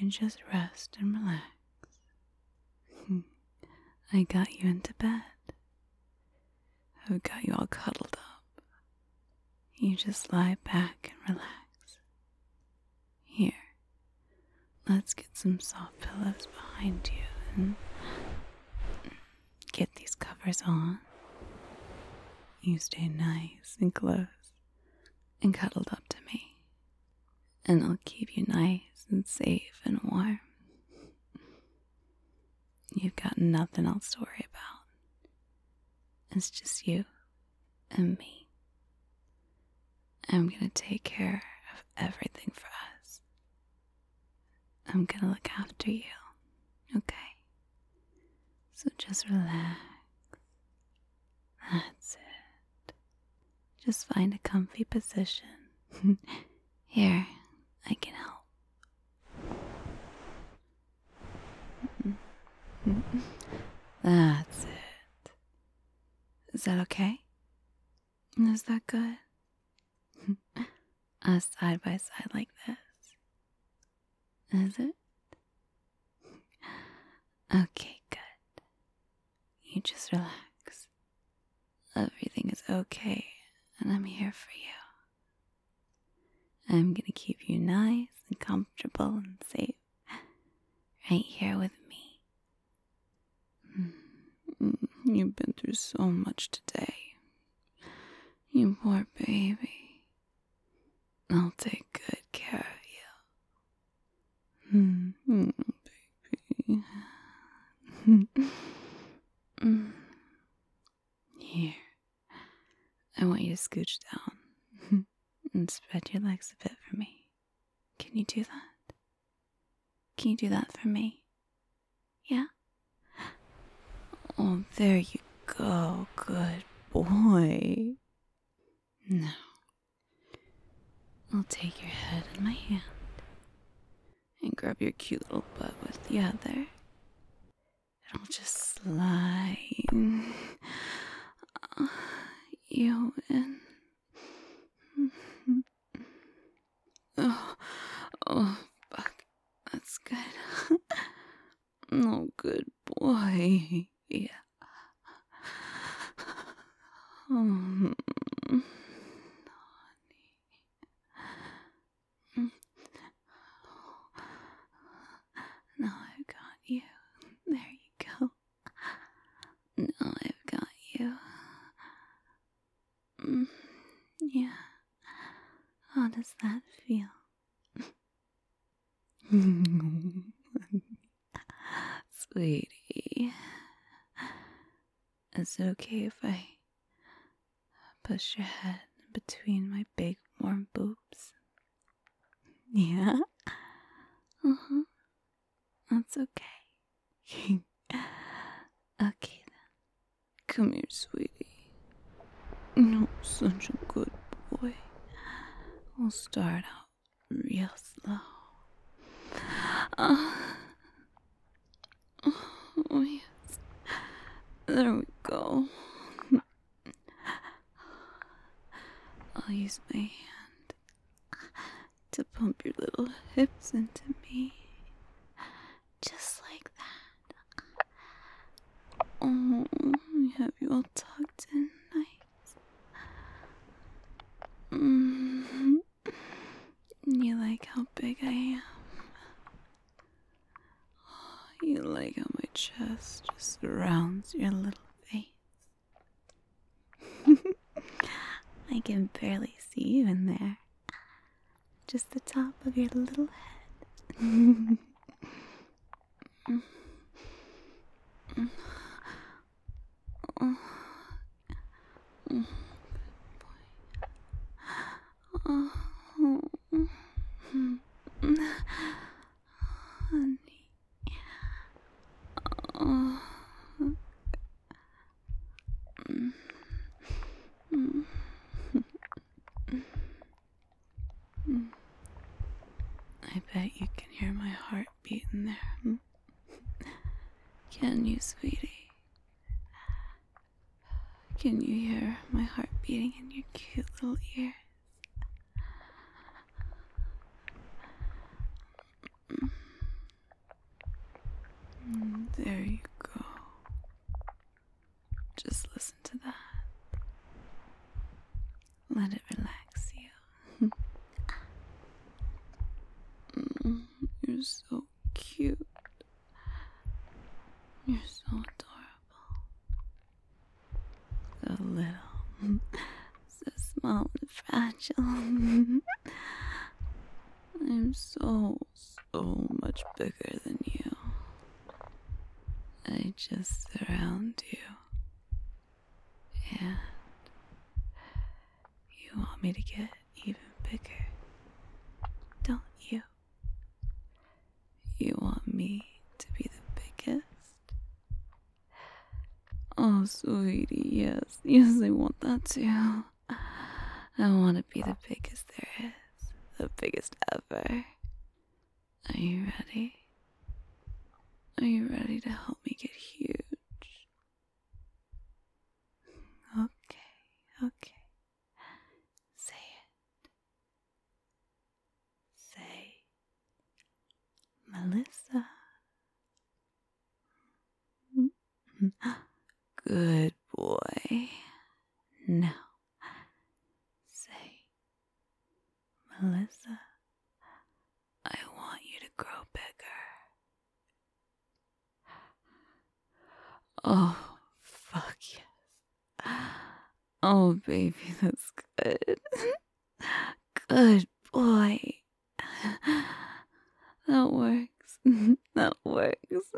can just rest and relax. I got you into bed. I got you all cuddled up. You just lie back and relax. Here, let's get some soft pillows behind you and get these covers on. You stay nice and close and cuddled up to me, and I'll keep you nice and safe and warm. You've got nothing else to worry about. It's just you and me. I'm gonna take care of everything for us. I'm gonna look after you, okay? So just relax. That's it. Just find a comfy position. Here, I can help. That's it. Is that okay? Is that good? Us side by side like this. Is it? Okay, good. You just relax. Everything is okay, and I'm here for you. I'm gonna keep you nice and comfortable and safe right here with me. You've been through so much today. You poor baby. I'll take good care of you. Baby. Here. I want you to scooch down and spread your legs a bit for me. Can you do that? Can you do that for me? Yeah? Oh, there you go. Good boy. Now, I'll take your head in my hand and grab your cute little butt with the other. And I'll just slide you in. Oh, fuck. That's good. Oh, good boy. Yeah. Honey. Now I've got you. There you go. Now I've got you. Yeah. How does that feel? Sweetie. Is it okay if I push your head between my big warm boobs? Yeah? Uh-huh. That's okay. Okay then. Come here, sweetie. You're such a good boy. We'll start out real slow. Oh, yes. There we go. I'll use my hand to pump your little hips into me. Just like that. Oh, I have you all tucked in nice. You like how big I am? You like how my chest just surrounds your little face? I can barely see you in there. Just the top of your little head. Honey. I bet you can hear my heart beating there. Can you, sweetie? Can you hear my heart beating in your cute little ears? There you go. Just listen to that. Let it relax you. You're so cute. You're so adorable. So little. So small and fragile. I'm so much bigger than you. I just surround you. And you want me to get even bigger, don't you? You want me to be the biggest? Oh, sweetie, yes. Yes, I want that too. I want to be the biggest there is. The biggest ever. Are you ready? Are you ready to help me get huge? Okay. Say it. Say, Melissa. Good boy. Now, say, Melissa, I want you to grow bigger. Oh, fuck yes. Oh, baby, that's good. Good boy. That works. That works.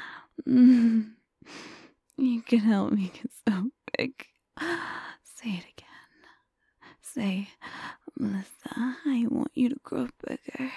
You can help me get so big. Say it again. Say, Melissa, I want you to grow bigger.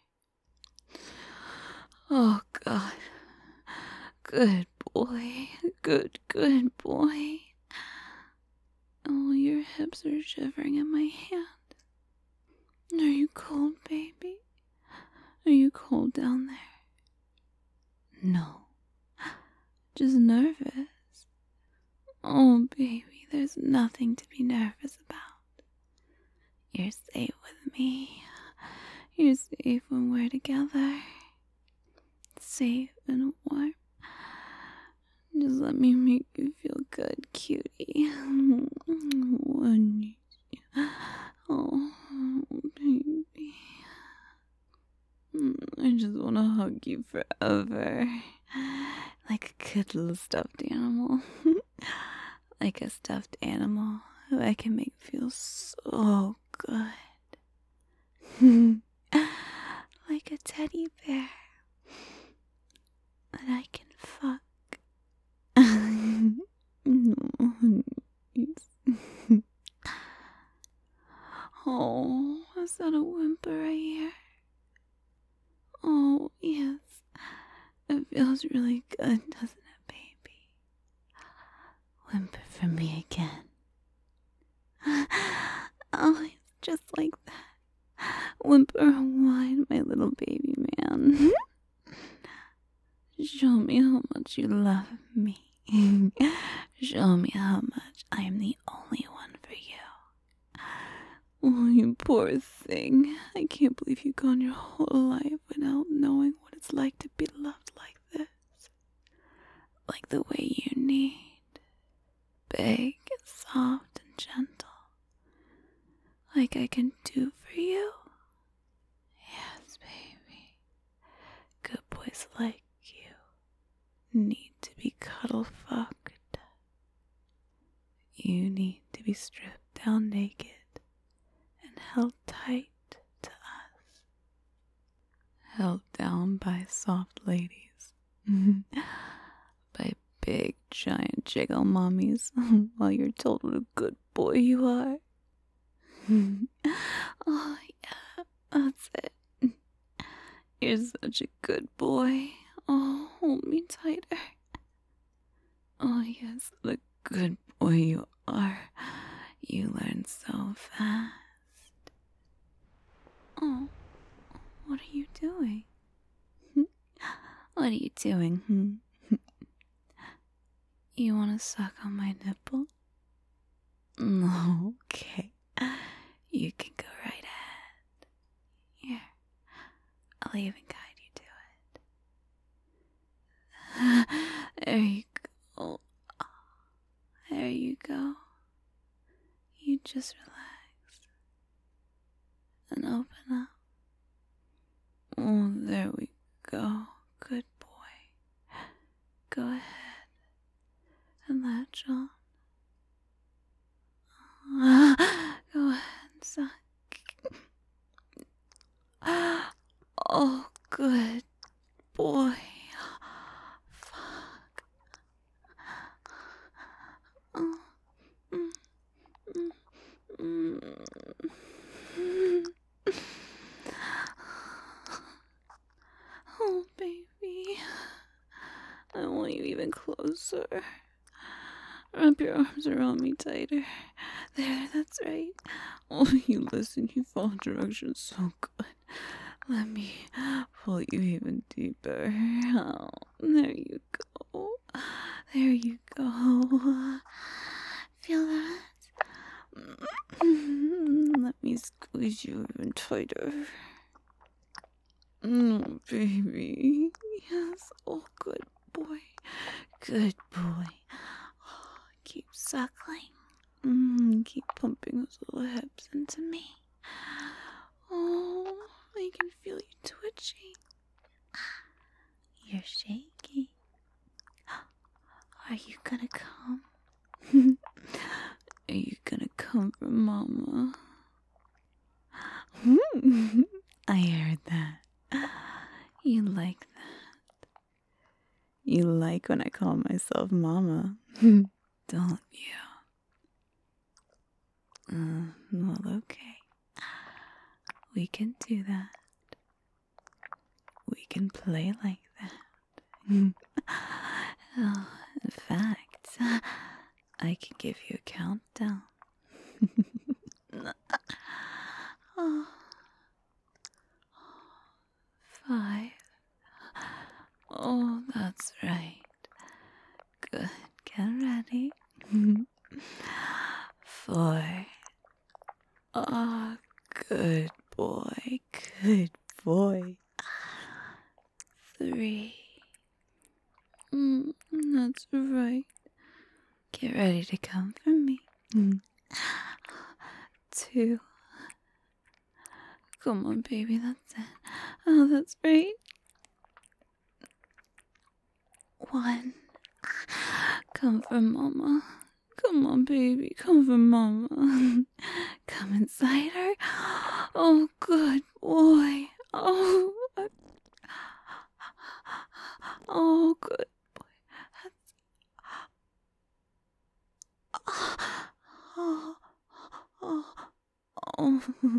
Oh, God. Good boy. Good boy. Oh, your hips are shivering in my hand. Are you cold, baby? Are you cold down there? No. Just nervous. Oh, baby, there's nothing to be nervous about. You're safe with me. You're safe when we're together. Safe and warm. Just let me make you feel good, cutie. Oh, baby. I just want to hug you forever. Like a good little stuffed animal. Like a stuffed animal who I can make feel so good. Like a teddy bear that I can fuck. Oh, is that a whimper I hear? Oh, yes. It feels really good, doesn't it, baby? Whimper for me again. Oh, it's just like that. Whimper wide, my little baby man. Show me how much you love me. Show me how much I am the only one for you. Oh, you poor thing. I can't believe you've gone your whole life without knowing what it's like to be loved like this. Like the way you need. Big and soft and gentle. Like I can do for you. Yes, baby. Good boys like you need to be cuddle fucked. You need to be stripped down naked and held tight to us. Held down by soft ladies. By big giant jiggle mommies while you're told what a good boy you are. Oh yeah, that's it. You're such a good boy. Oh, hold me tighter. Oh yes, the good boy you are. You learn so fast. Oh, what are you doing? What are you doing? You want to suck on my nipple? Okay. You can go right ahead. Here, I'll even guide you There you go. You just relax and open up. Oh, there we go. Good boy. Go ahead and latch on. Go ahead and suck. Oh, good boy. Fuck. Oh. Oh, baby. I want you even closer. Wrap your arms around me tighter. There, that's right. Oh, you listen, you follow directions so good. Let me pull you even deeper. Oh, there you go. There you go. Feel that? Let me squeeze you even tighter. Oh, baby. Yes. Oh, good boy. Good boy. Oh, keep suckling. Keep pumping those little hips into me. Oh, I can feel you twitching. You're shaking. Are you gonna come? Are you gonna come for Mama? I heard that. You like that. You like when I call myself Mama, don't you? Well, okay. We can do that. We can play like that. In fact, I can give you a countdown. Oh, 5. Oh, that's right. Good. Get ready. 4. Oh, good boy. Good boy. 3. That's right. Get ready to come for me. 2. Come on, baby, that's it. Oh, that's right. 1. Come for Mama. Come on, baby, come for Mama. Come inside her. Oh, good boy. Oh, good boy. Oh,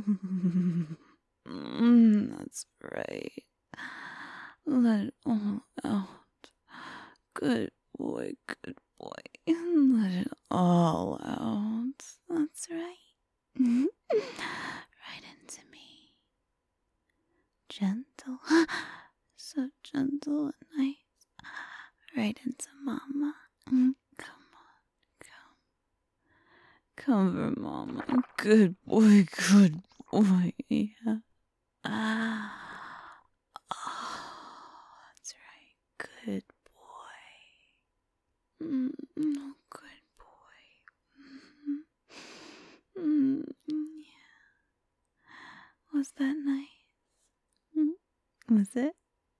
that's right. Let it all out. Good boy, good boy. Let it all out. That's right. Right into me. Gentle. So gentle and nice. Right into Mama. Come on, come for Mama. Good boy, good boy. Yeah. Oh, that's right. Good boy. Oh, good boy. Yeah. Was that nice? Was it?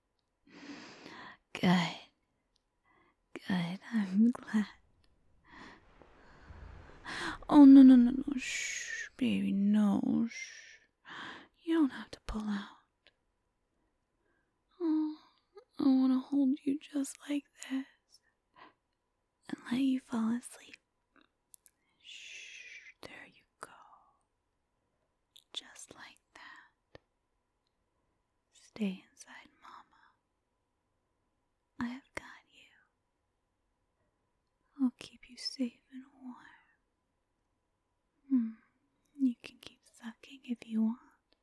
Good. Good. I'm glad. Oh, no. Shh, baby, no. Shh. You don't have to pull out. Oh, I want to hold you just like this and let you fall asleep. Shh, there you go. Just like that. Stay inside, Mama. I have got you. I'll keep you safe and warm. You can keep sucking if you want.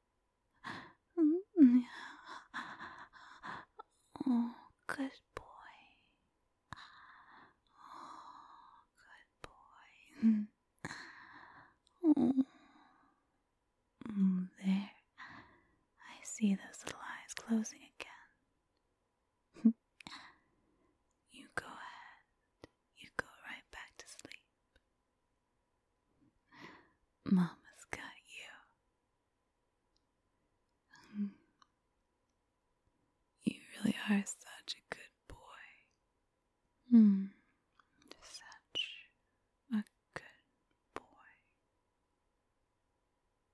Oh, good boy. Oh, good boy. There. I see those little eyes closing again. You go ahead. You go right back to sleep. Mama's got you. You really are such a good boy.